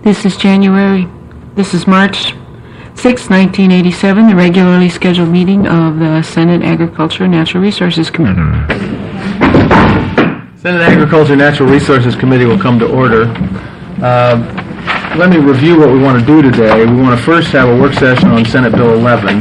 This is March 6, 1987, the regularly scheduled meeting of the Senate Agriculture and Natural Resources Committee. Senate Agriculture and Natural Resources Committee will come to order. Let me review what we want to do today. We want to first have a work session on Senate Bill 11.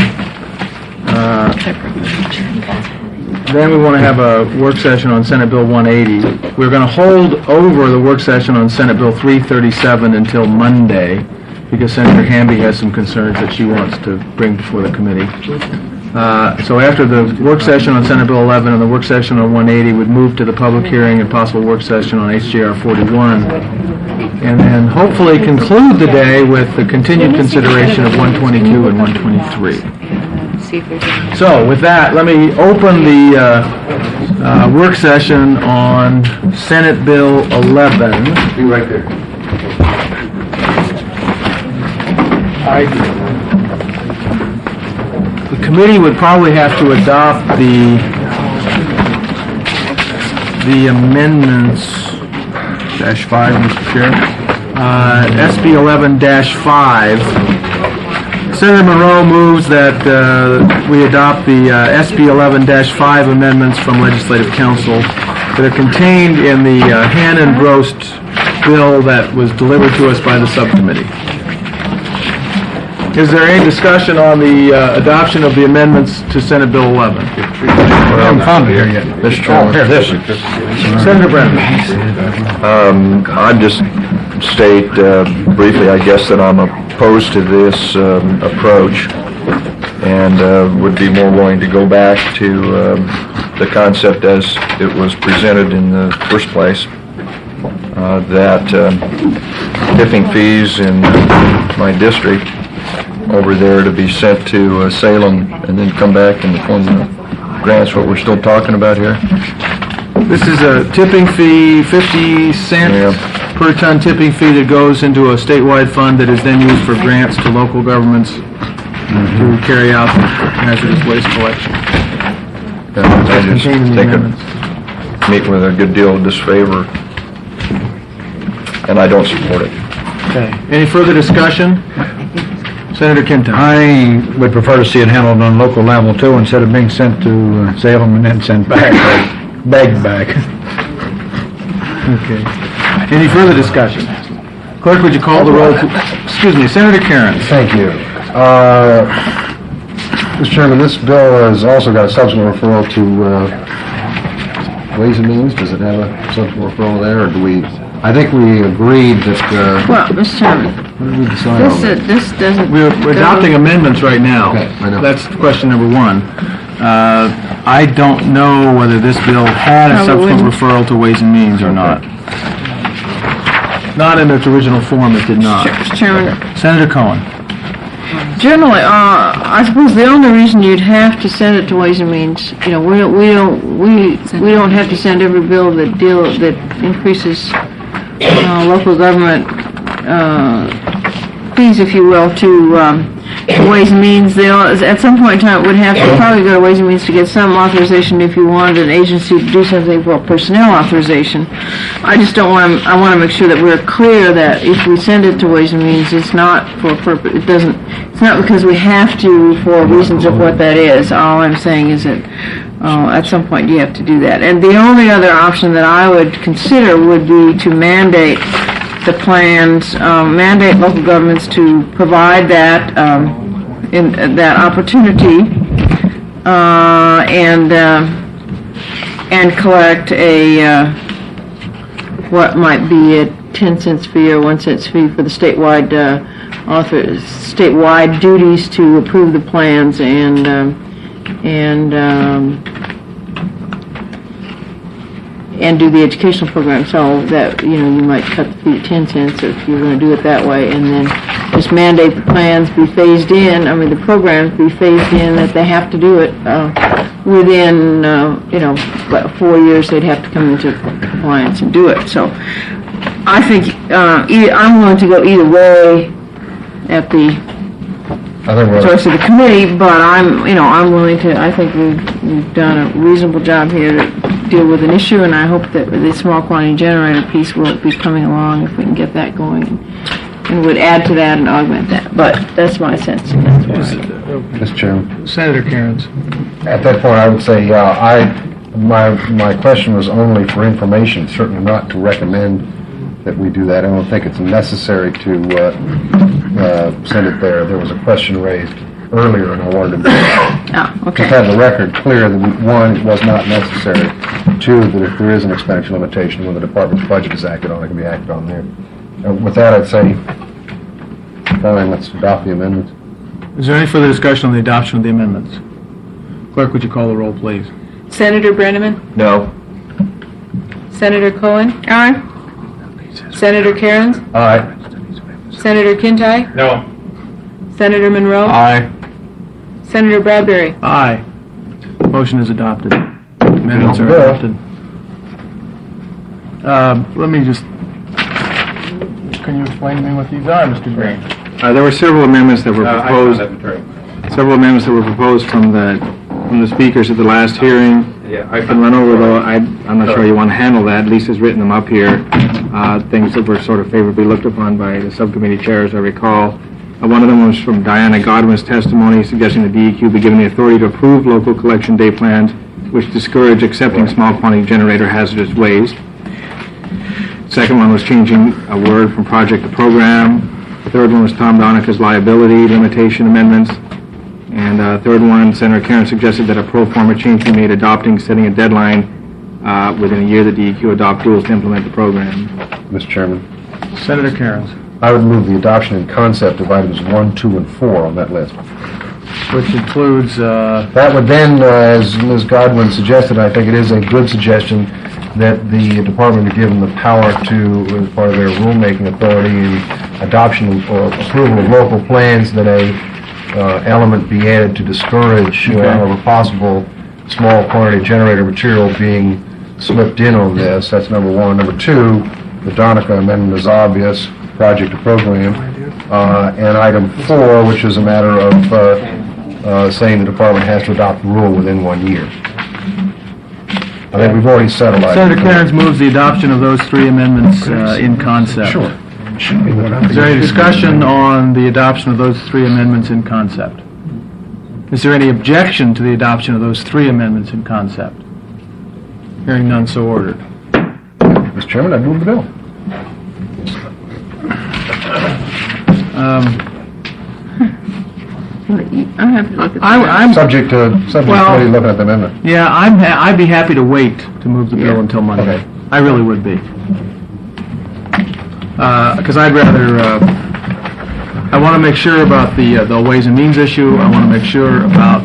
Then we want to have a work session on Senate Bill 180. We're going to hold over the work session on Senate Bill 337 until Monday, because Senator Hamby has some concerns that she wants to bring before the committee. So after the work session on Senate Bill 11 and the work session on 180, we'd move to the public hearing and possible work session on HJR 41, and then hopefully conclude the day with the continued consideration of 122 and 123. So with that, let me open the work session on Senate Bill 11. Be right there. The committee would probably have to adopt the amendments -5, Mr. Chair. SB 11-5. Senator Monroe moves that we adopt the SB 11-5 amendments from Legislative Council that are contained in the hand-engrossed bill that was delivered to us by the subcommittee. Is there any discussion on the adoption of the amendments to Senate Bill 11? I haven't found it here yet. Mr. Chairman. Here, this. Senator Brennan. I'd just state briefly, I guess, that I'm opposed to this approach and would be more willing to go back to the concept as it was presented in the first place, that tipping fees in my district over there to be sent to Salem and then come back in the form of grants, what we're still talking about here. This is a tipping fee, 50 cents per ton tipping fee that goes into a statewide fund that is then used for grants to local governments to carry out hazardous waste collection. I just think it meet with a good deal of disfavor, and I don't support it. Okay. Any further discussion? Senator Kinton. I would prefer to see it handled on local level too, instead of being sent to Salem and then sent back, or begged back. Okay. Any further discussion? Clerk, would you call the roll? Excuse me, Senator Karen. Thank you. Mr. Chairman, this bill has also got a subsequent referral to Ways and Means. Does it have a subsequent referral there, or do we? I think we agreed that. Well, Mr. Chairman, what did we decide on? this doesn't. We're adopting amendments right now. Okay, I know. That's question number one. I don't know whether this bill had a subsequent referral to Ways and Means or not. Not in its original form, it did not. Mr. Chairman. Senator Cohen. Generally, I suppose the only reason you'd have to send it to Ways and Means, we don't have to send every bill that increases local government fees, if you will, to Ways and Means. At some point in time, it would have to probably go to Ways and Means to get some authorization if you wanted an agency to do something for personnel authorization. I just don't want to. I want to make sure that we're clear that if we send it to Ways and Means, it's not for a purpose. It's not because we have to for reasons of what that is. All I'm saying is that at some point you have to do that. And the only other option that I would consider would be to mandate the plans, mandate local governments to provide that that opportunity, and collect a what might be a 10 cents fee or 1 cent fee for the statewide statewide duties to approve the plans and do the educational program, so that you might cut the fee to 10 cents if you're going to do it that way, and then just mandate the plans be phased in. I mean, the programs be phased in, that they have to do it within 4 years. They'd have to come into compliance and do it. So I think I'm willing to go either way at the choice of the committee, but I'm willing to. I think we've done a reasonable job here to deal with an issue, and I hope that the small quantity generator piece will be coming along if we can get that going. and would add to that and augment that. But that's my sense. And that's why. Mr. Chairman. Senator Cairns. At that point, I would say, my question was only for information, certainly not to recommend that we do that. I don't think it's necessary to send it there. There was a question raised earlier, and I wanted to Okay. just have the record clear that, one, it was not necessary. Two, that if there is an expenditure limitation when the department's budget is acted on, it can be acted on there. With that, I'd say, fine, let's adopt the amendments. Is there any further discussion on the adoption of the amendments? Clerk, would you call the roll, please? Senator Brenneman? No. Senator Cohen? Aye. Senator Cairns? Aye. Senator Kintai? No. Senator Monroe? Aye. Senator Bradbury? Aye. Motion is adopted. Amendments are Bill. adopted. Let me just, can you explain to me what these are, Mr. Green? There were several amendments that were proposed. Several amendments that were proposed from the speakers at the last hearing. I can run over though. I'm not sure you want to handle that. Lisa's written them up here. Things that were sort of favorably looked upon by the subcommittee chairs, I recall. One of them was from Diana Godwin's testimony, suggesting the DEQ be given the authority to approve local collection day plans which discourage accepting small quantity generator hazardous waste. Second one was changing a word from project to program. The third one was Tom Donica's liability limitation amendments. And third one, Senator Cairns suggested that a pro forma change be made adopting, setting a deadline within a year the DEQ adopt rules to implement the program. Mr. Chairman. Senator Cairns, I would move the adoption in concept of items 1, 2, and 4 on that list. which includes, That would then, as Ms. Godwin suggested, I think it is a good suggestion that the department be given the power to, as part of their rulemaking authority and adoption or approval of local plans, that a element be added to discourage, wherever possible, small quantity generator material being slipped in on this. That's number one. Number two, the Donica amendment is obvious, project to program. And item 4, which is a matter of saying the department has to adopt the rule within 1 year. I think we've already settled that. Senator Cairns moves the adoption of those 3 amendments in concept. Sure. Is there any discussion on the adoption of those 3 amendments in concept? Is there any objection to the adoption of those 3 amendments in concept? Hearing none, so ordered. Mr. Chairman, I move the bill. I have to look at that. I'm Subject to committee looking at the amendment. Yeah, I'd be happy to wait to move the bill Yeah. until Monday. Okay. I really would be. Because I'd rather, I want to make sure about the Ways and Means issue. I want to make sure about,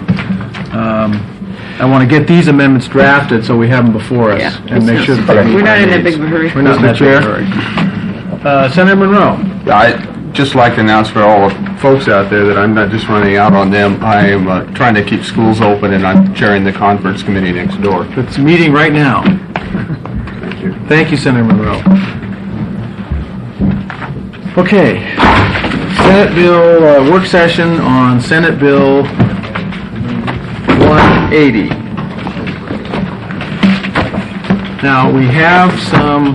I want to get these amendments drafted so we have them before us. Yeah. And make sure that they meet We're not our in that needs. big of a hurry. We're not in that big of a hurry. Senator Monroe. I'd just like to announce for all the folks out there that I'm not just running out on them. I am trying to keep schools open, and I'm chairing the conference committee next door. It's meeting right now. Thank you, Senator Monroe. Okay. Senate Bill, work session on Senate Bill 180. Now, we have some...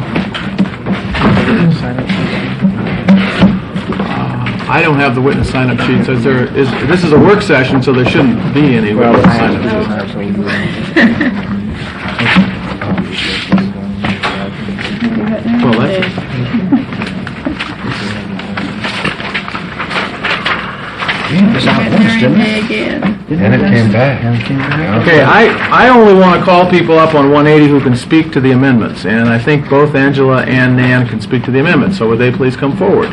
I don't have the witness sign-up sheets. This is a work session, so there shouldn't be any witness sign-up sheets. Well, that's... And it came back. Okay, I only want to call people up on 180 who can speak to the amendments, and I think both Angela and Nan can speak to the amendments, so would they please come forward?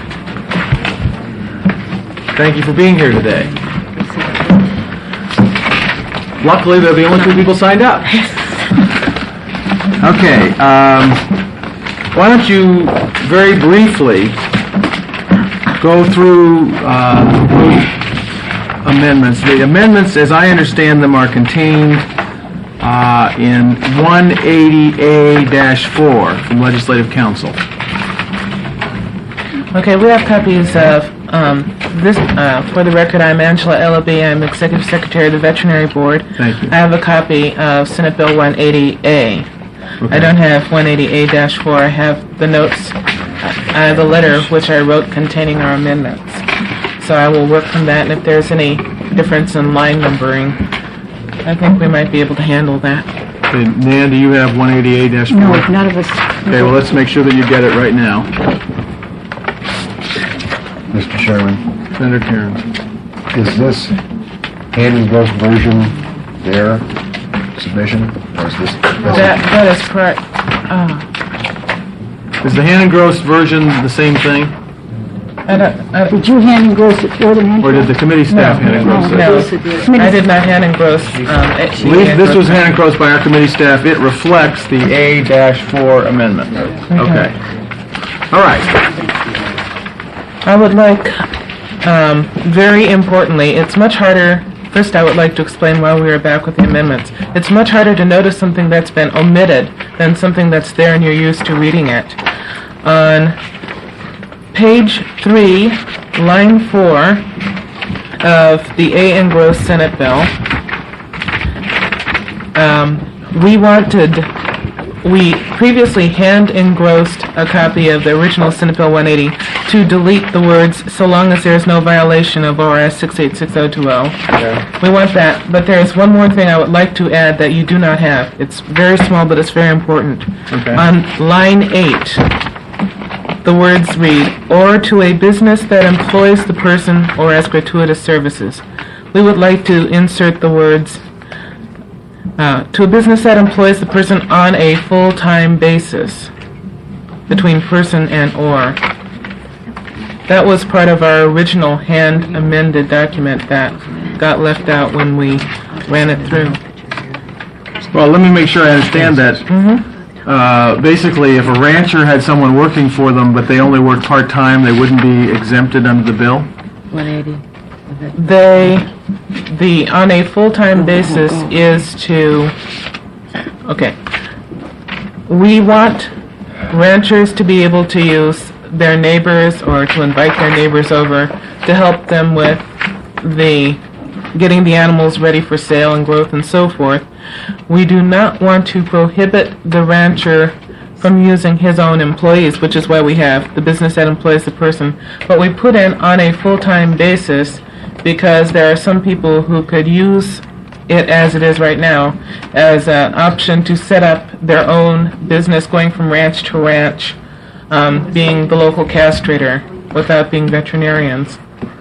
Thank you for being here today. Luckily, they're the only 2 people signed up. Okay, why don't you very briefly go through amendments. The amendments, as I understand them, are contained in 180A-4 from Legislative Council. Okay, we have copies of this. For the record, I'm Angela Ellaby. I'm Executive Secretary of the Veterinary Board. Thank you. I have a copy of Senate Bill 180A. Okay. I don't have 180A-4. I have the notes I have a letter which I wrote containing our amendments. So I will work from that, and if there's any difference in line numbering, I think we might be able to handle that. Okay, Nan, do you have 188-4? No, none of us. Okay, well, let's make sure that you get it right now. Mr. Chairman, Senator Cairns. is this hand engrossed version their submission, or is this? That is correct. Is the hand engrossed version the same thing? Did you hand engross it for them? Or did the committee staff hand engross it? No, I did not hand engross. This was hand engrossed by our committee staff. It reflects the A-4 amendment. Okay. All right. I would like, very importantly, it's much harder. First, I would like to explain why we are back with the amendments. It's much harder to notice something that's been omitted than something that's there and you're used to reading it. On page 3, line 4 of the A. engrossed Senate bill, we previously hand engrossed a copy of the original Senate Bill 180 to delete the words, so long as there is no violation of ORS 686020. We want that, but there is one more thing I would like to add that you do not have. It's very small, but it's very important. Okay. On line 8, the words read, or to a business that employs the person or as gratuitous services. We would like to insert the words, to a business that employs the person on a full-time basis, between person and or. That was part of our original hand-amended document that got left out when we ran it through. Well, let me make sure I understand that. Basically, if a rancher had someone working for them, but they only worked part-time, they wouldn't be exempted under the bill? 180. The on a full-time basis is to, okay, we want ranchers to be able to use their neighbors or to invite their neighbors over to help them with getting the animals ready for sale and growth and so forth. We do not want to prohibit the rancher from using his own employees, which is why we have the business that employs the person. But we put in on a full-time basis because there are some people who could use it as it is right now as an option to set up their own business going from ranch to ranch, being the local castrator without being veterinarians.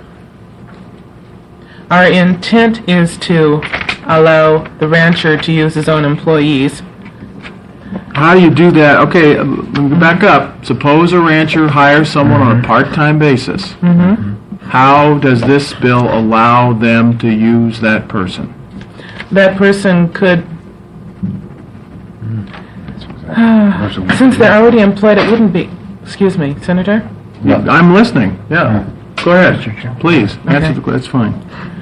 Our intent is to allow the rancher to use his own employees. How do you do that? Okay, let me back up. Suppose a rancher hires someone on a part-time basis. How does this bill allow them to use that person? That person could, since they're already employed, it wouldn't be, excuse me, Senator? I'm listening, yeah. Go ahead, please. Answer the question, that's fine.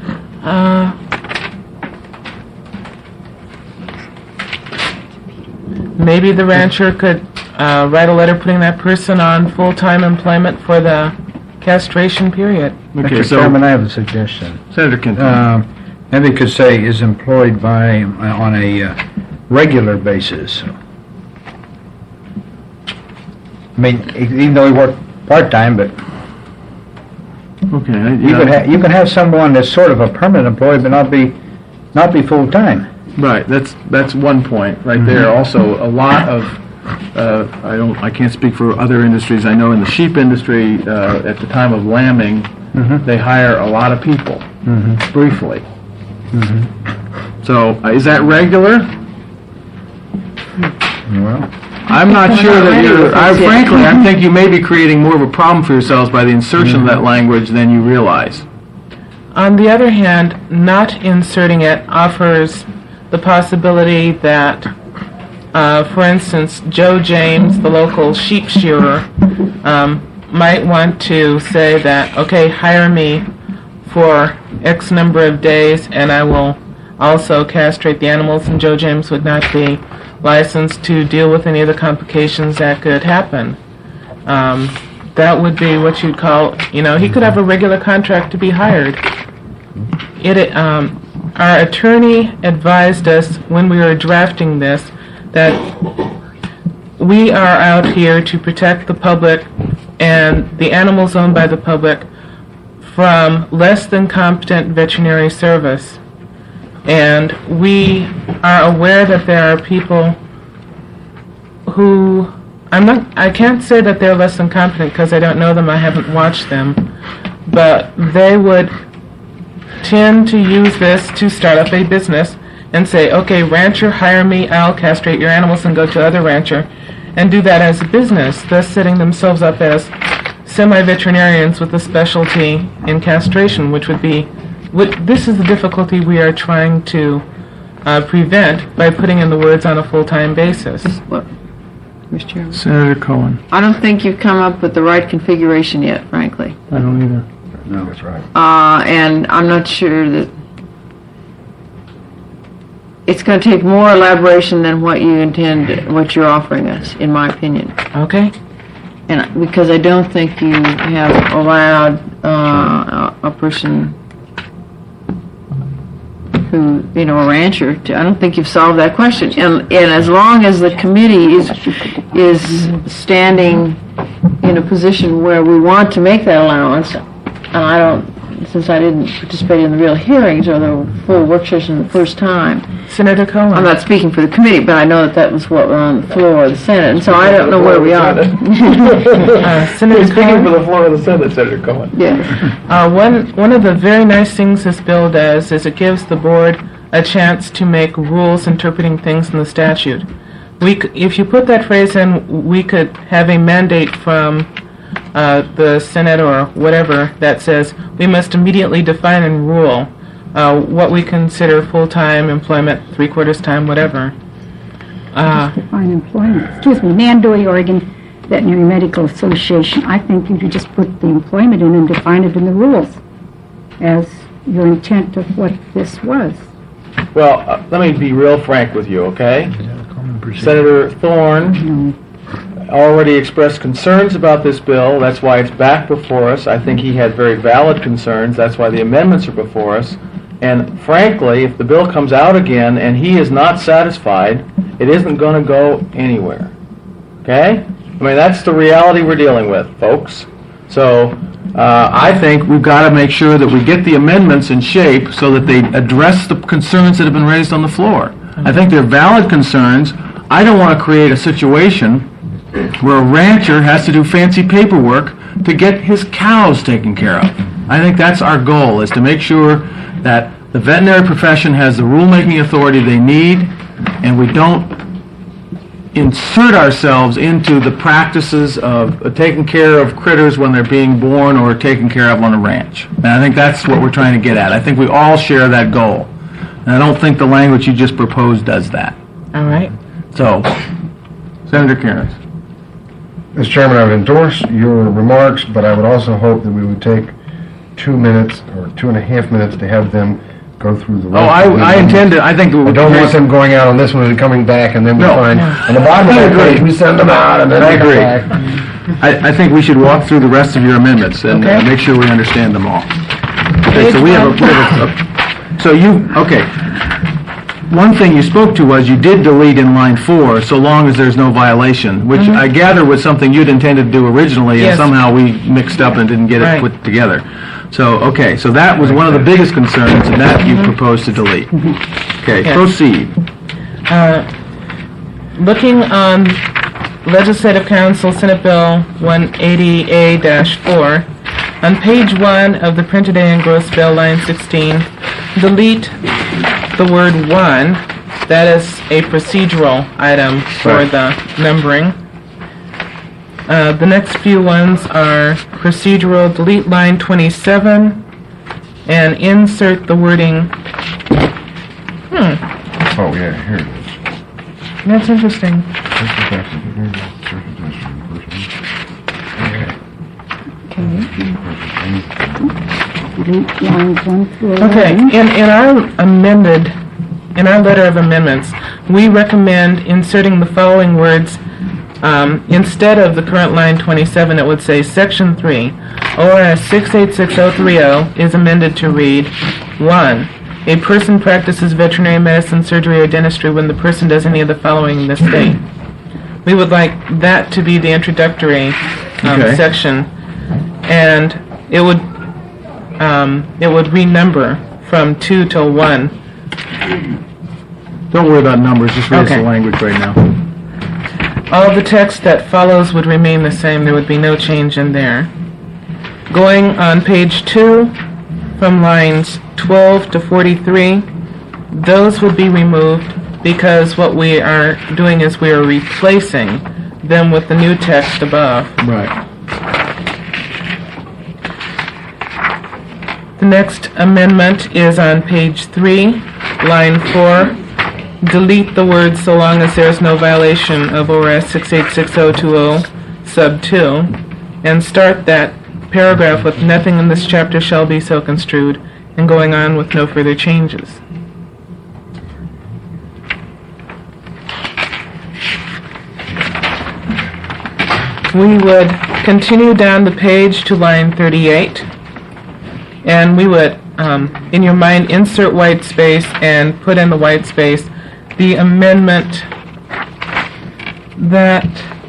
Maybe the rancher could write a letter putting that person on full-time employment for the castration period. Okay, Mr. so, Chairman, I have a suggestion. Senator Kinton. Maybe could say is employed by on a regular basis. I mean, even though he worked part-time, but Okay. you can have someone that's sort of a permanent employee, but not be full-time. Right, that's one point right there. Also, a lot of I can't speak for other industries. I know in the sheep industry, at the time of lambing, they hire a lot of people briefly. So, is that regular? Well, I'm not sure that you're. Frankly, I think you may be creating more of a problem for yourselves by the insertion of that language than you realize. On the other hand, not inserting it offers the possibility that, for instance, Joe James, the local sheep shearer, might want to say that, okay, hire me for X number of days and I will also castrate the animals, and Joe James would not be licensed to deal with any of the complications that could happen. That would be what you'd call, he could have a regular contract to be hired. Our attorney advised us when we were drafting this that we are out here to protect the public and the animals owned by the public from less than competent veterinary service. And we are aware that there are people who, I can't say that they're less than competent because I don't know them, I haven't watched them, but they would tend to use this to start up a business and say, okay, rancher, hire me, I'll castrate your animals and go to other rancher, and do that as a business, thus setting themselves up as semi-veterinarians with a specialty in castration, which would be, this is the difficulty we are trying to prevent by putting in the words on a full-time basis. What, Mr. Chairman? Senator Cohen. I don't think you've come up with the right configuration yet, frankly. I don't either. No, that's right. And I'm not sure that it's going to take more elaboration than what you intend, what you're offering us, in my opinion. Okay. And because I don't think you have allowed a person who, you know, a rancher, I don't think you've solved that question. And as long as the committee is standing in a position where we want to make that allowance, and I don't, since I didn't participate in the real hearings or the full work session the first time. Senator Cohen. I'm not speaking for the committee, but I know that was what was on the floor of the Senate, and so I don't know where we are. Senator Speaking Cohen. for the floor of the Senate, Senator Cohen. Yeah. One of the very nice things this bill does is it gives the board a chance to make rules interpreting things in the statute. If you put that phrase in, we could have a mandate from the Senate or whatever that says we must immediately define and rule what we consider full-time employment, three-quarters time, whatever. Define employment. Excuse me, Mandoy, Oregon Veterinary Medical Association. I think you could just put the employment in and define it in the rules as your intent of what this was. Well, let me be real frank with you, okay? Senator Thorne already expressed concerns about this bill. That's why it's back before us. I think he had very valid concerns. That's why the amendments are before us. And frankly, if the bill comes out again and he is not satisfied, it isn't going to go anywhere. Okay? I mean, that's the reality we're dealing with, folks. So I think we've got to make sure that we get the amendments in shape so that they address the concerns that have been raised on the floor. I think they're valid concerns. I don't want to create a situation where a rancher has to do fancy paperwork to get his cows taken care of. I think that's our goal, is to make sure that the veterinary profession has the rulemaking authority they need, and we don't insert ourselves into the practices of taking care of critters when they're being born or taken care of on a ranch. And I think that's what we're trying to get at. I think we all share that goal. And I don't think the language you just proposed does that. All right. So, Senator Cairns. Mr. Chairman, I would endorse your remarks, but I would also hope that we would take 2 minutes or 2.5 minutes to have them go through the... I intend to, I think... I don't want them going out on this one and coming back, and then we find, on the bottom of I that agree. page, we send them out, and then I they come agree. back. I think we should walk through the rest of your amendments and Okay. make sure we understand them all. Okay, so we have so you, okay. One thing you spoke to was you did delete in line 4, so long as there's no violation, which I gather was something you'd intended to do originally, Yes. and somehow we mixed up and didn't get it Right. put together. So, okay, so that was one of the biggest concerns, and that you proposed to delete. Okay, Yes. proceed. Looking on Legislative Council Senate Bill 180A-4, on page 1 of the printed A engrossed bill, line 16, delete the word 1. That is a procedural item for Right. the numbering. The next few ones are procedural. Delete line 27 and insert the wording. Oh, yeah, here it is. That's interesting. Delete lines 1 through 11. Okay, in our letter of amendments, we recommend inserting the following words. Instead of the current line 27, it would say Section 3, ORS 686.030 is amended to read, 1. A person practices veterinary medicine, surgery, or dentistry when the person does any of the following in this state. We would like that to be the introductory Okay. section, and it would renumber from 2 till 1. Don't worry about numbers, just read us the Okay. language right now. All the text that follows would remain the same. There would be no change in there. Going on page 2, from lines 12 to 43, those would be removed because what we are doing is we are replacing them with the new text above. Right. The next amendment is on page 3, line 4. Delete the words "so long as there is no violation of ORS 686020 sub 2" and start that paragraph with "nothing in this chapter shall be so construed," and going on with no further changes. We would continue down the page to line 38, and we would, in your mind, insert white space and put in the white space the amendment that,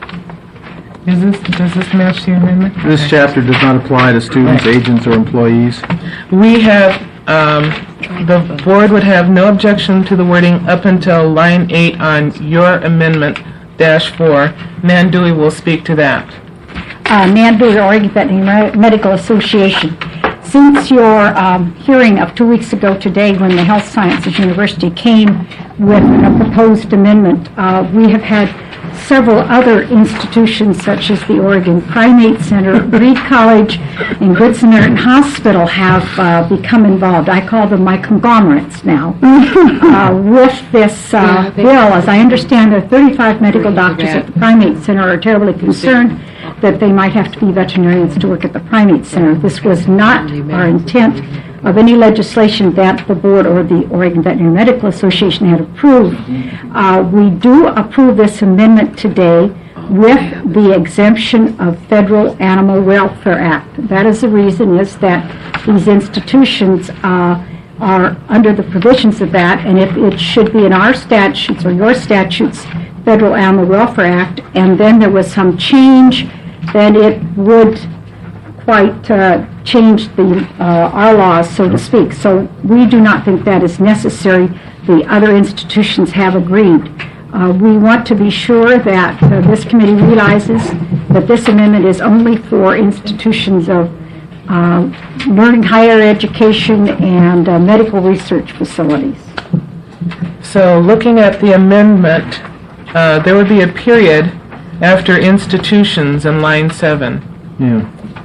does this match the amendment? This Okay. chapter does not apply to students, Right. agents, or employees. We have, the board would have no objection to the wording up until line 8 on your amendment -4. Nan Dewey will speak to that. Nan Dewey, Oregon Veterinary Medical Association. Since your hearing of 2 weeks ago today, when the Health Sciences University came with a proposed amendment, we have had several other institutions, such as the Oregon Primate Center, Reed College, and Good Samaritan Hospital have become involved. I call them my conglomerates now. With this bill, as I understand, there are 35 medical doctors at the Primate Center are terribly concerned that they might have to be veterinarians to work at the Primate Center. This was not our intent of any legislation that the board or the Oregon Veterinary Medical Association had approved. We do approve this amendment today with the exemption of Federal Animal Welfare Act. That is the reason, is that these institutions are under the provisions of that, and if it should be in our statutes or your statutes, Federal Animal Welfare Act, and then there was some change, then it would quite change our laws, so to speak. So we do not think that is necessary. The other institutions have agreed. We want to be sure that this committee realizes that this amendment is only for institutions of learning, higher education, and medical research facilities. So looking at the amendment, there would be a period after institutions in line 7. Yeah.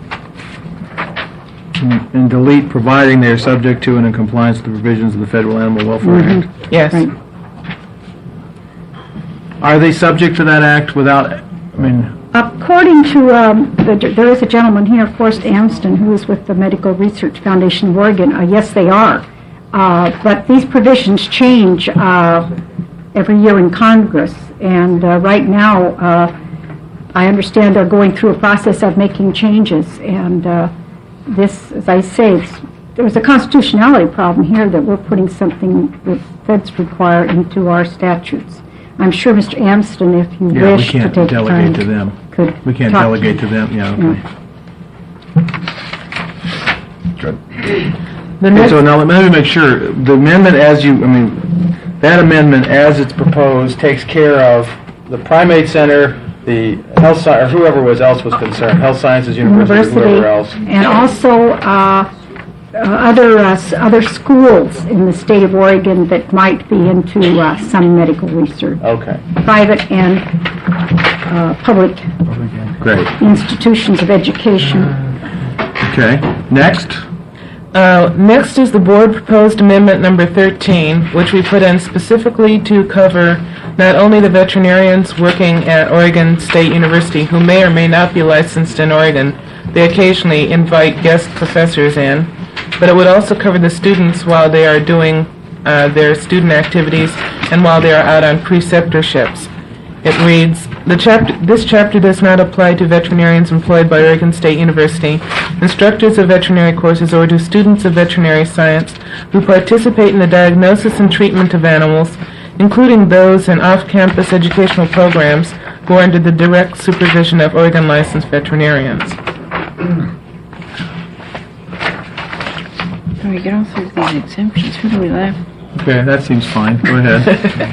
And delete "providing they are subject to and in compliance with the provisions of the Federal Animal Welfare Act." Yes. Right. Are they subject to that act without, According to, there is a gentleman here, Forrest Amston, who is with the Medical Research Foundation of Oregon. Yes, they are. But these provisions change every year in Congress. And right now, I understand they're going through a process of making changes. And this, as I say, there was a constitutionality problem here that we're putting something that feds require into our statutes. I'm sure Mr. Amston, if you yeah, we wish to can't take time, delegate to them. could We can't talk- delegate to them, yeah, okay. The Okay, next, so now let me make sure, the amendment as you, that amendment as it's proposed takes care of the Primate Center, the Health or whoever else was concerned, Health Sciences University, whoever else. and also other schools in the state of Oregon that might be into some medical research, Okay, private and public great. institutions of education. Okay, next. Next is the board proposed amendment number 13, which we put in specifically to cover not only the veterinarians working at Oregon State University who may or may not be licensed in Oregon. They occasionally invite guest professors in, but it would also cover the students while they are doing their student activities and while they are out on preceptorships. It reads, this chapter does not apply to veterinarians employed by Oregon State University, instructors of veterinary courses, or to students of veterinary science who participate in the diagnosis and treatment of animals, including those in off-campus educational programs who are under the direct supervision of Oregon licensed veterinarians. Can we get all through these exemptions? Who do we laugh? Okay, that seems fine. Go ahead.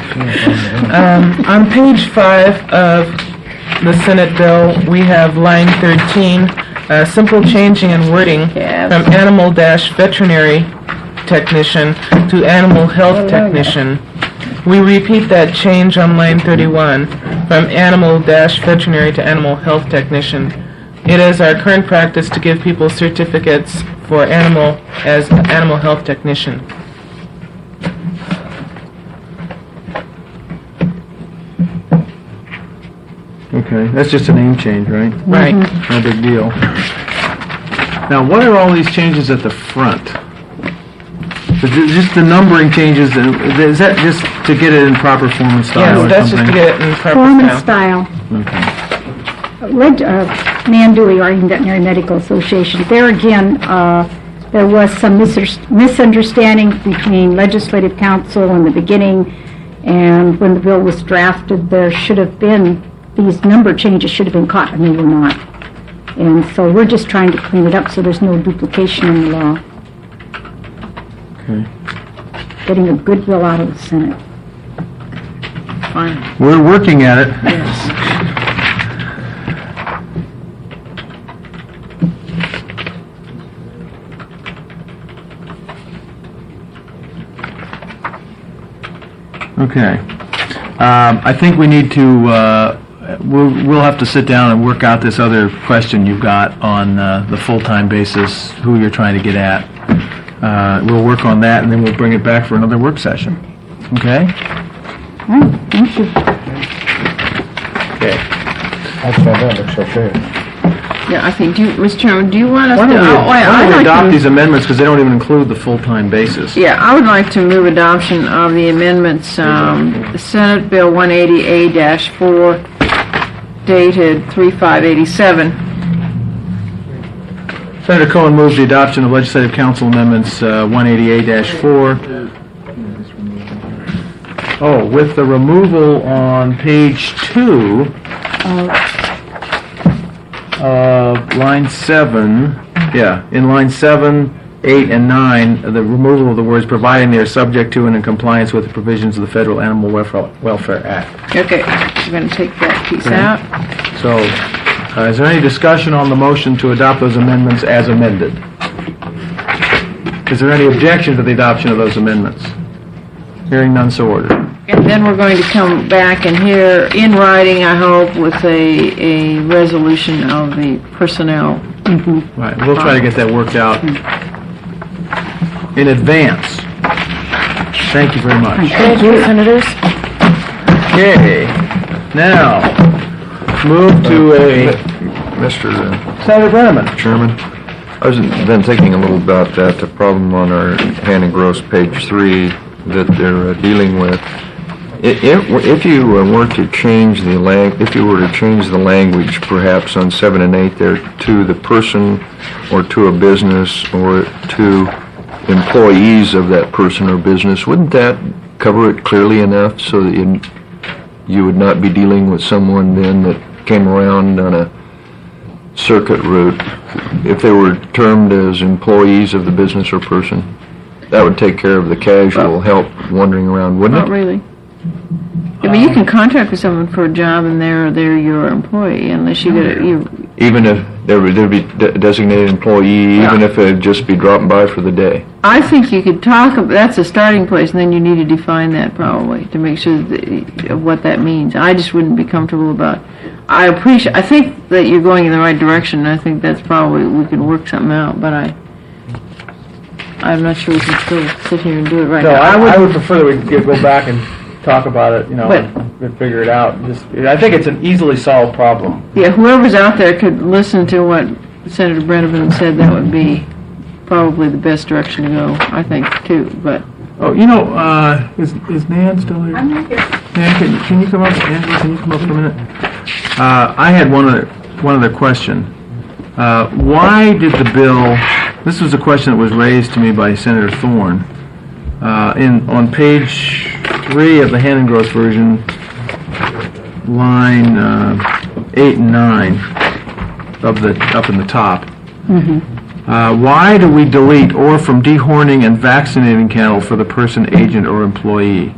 On page 5 of the Senate bill, we have line 13, simple changing in wording from animal-veterinary technician to animal health technician. We repeat that change on line 31 from animal-veterinary to animal health technician. It is our current practice to give people certificates for animal health technician. Okay, that's just a name change, right? Right. No big deal. Now, what are all these changes at the front? Just the numbering changes, is that just to get it in proper form and style or Yes, that's something? just to get it in proper Form and style. style. Nan Dewey, Oregon Veterinary Medical Association. There again, there was some misunderstanding between Legislative Council in the beginning, and when the bill was drafted, there should have been, these number changes should have been caught, and they were not. And so we're just trying to clean it up so there's no duplication in the law. Okay. Getting a good bill out of the Senate. Fine. We're working at it. Yes. Okay. I think we need to, we'll have to sit down and work out this other question you've got on the full-time basis, who you're trying to get at. We'll work on that, and then we'll bring it back for another work session. Okay? Thank you. Okay. That looks okay. Yeah, I think, Mr. Chairman, do you want us Why to... don't I'd we like adopt to- these amendments, because they don't even include the full-time basis? Yeah, I would like to move adoption of the amendments, Senate Bill 180A-4, dated 3/5/87. Senator Cohen moves the adoption of Legislative Council Amendments 180A-4. Oh, with the removal on page 2 of line 7, in line 7, 8, and 9, the removal of the words providing they are subject to and in compliance with the provisions of the Federal Animal Welfare Act. Okay, we're going to take that piece out. So, is there any discussion on the motion to adopt those amendments as amended? Is there any objection to the adoption of those amendments? Hearing none, so ordered. And then we're going to come back and hear, in writing, I hope, with a resolution of the personnel. Right, we'll try to get that worked out in advance. Thank you very much. Thank you, Senators. Okay, now, move to a... Mr. Senator Brenneman. Chairman, I've been thinking a little about that, the problem on our Hand and Gross page 3 that they're dealing with. If you were to change the language perhaps on 7 and 8 there to the person or to a business or to employees of that person or business, wouldn't that cover it clearly enough so that you would not be dealing with someone then that came around on a circuit route? If they were termed as employees of the business or person, that would take care of the casual help wandering around, wouldn't it? Not really. I mean, you can contract with someone for a job and they're your employee unless you get Even if there would be designated employee, even if it'd just be dropping by for the day. I think you could talk, that's a starting place, and then you need to define that probably to make sure of what that means. I just wouldn't be comfortable about. I think that you're going in the right direction, and I think that's probably, we can work something out, but I'm not sure we can still sit here and do it right No, now. I would prefer that we could go back and talk about it, and figure it out. I think it's an easily solved problem. Yeah, whoever's out there could listen to what Senator Brenneman said. That would be probably the best direction to go, I think, too. But is Nan still here? I'm here. Nan, can you come up? Angela, can you come up for a minute? I had one other question. Why did the bill? This was a question that was raised to me by Senator Thorne. On page 3 of the Hand and Gross version, line 8 and 9 up in the top. Why do we delete "or from dehorning and vaccinating cattle for the person, agent, or employee"?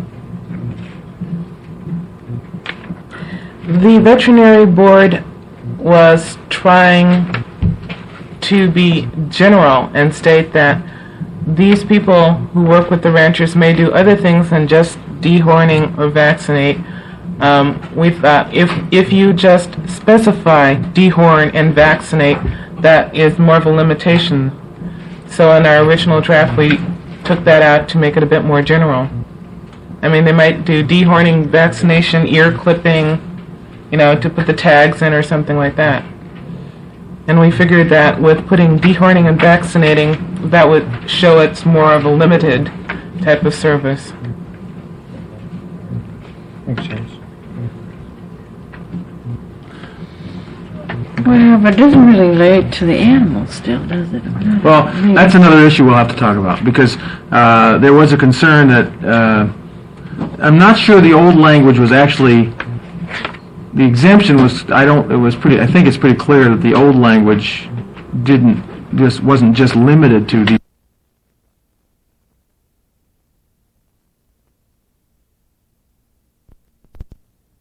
The veterinary board was trying to be general and state that these people who work with the ranchers may do other things than just dehorning or vaccinate. We thought if you just specify dehorn and vaccinate, that is more of a limitation. So in our original draft, we took that out to make it a bit more general. I mean, they might do dehorning, vaccination, ear clipping, to put the tags in or something like that. And we figured that with putting dehorning and vaccinating, that would show it's more of a limited type of service. Makes sense. Well, but it doesn't really relate to the animals still, does it? Well, that's another issue we'll have to talk about, because there was a concern that, I'm not sure the old language was actually, the exemption was, I think it's pretty clear that the old language wasn't just limited to the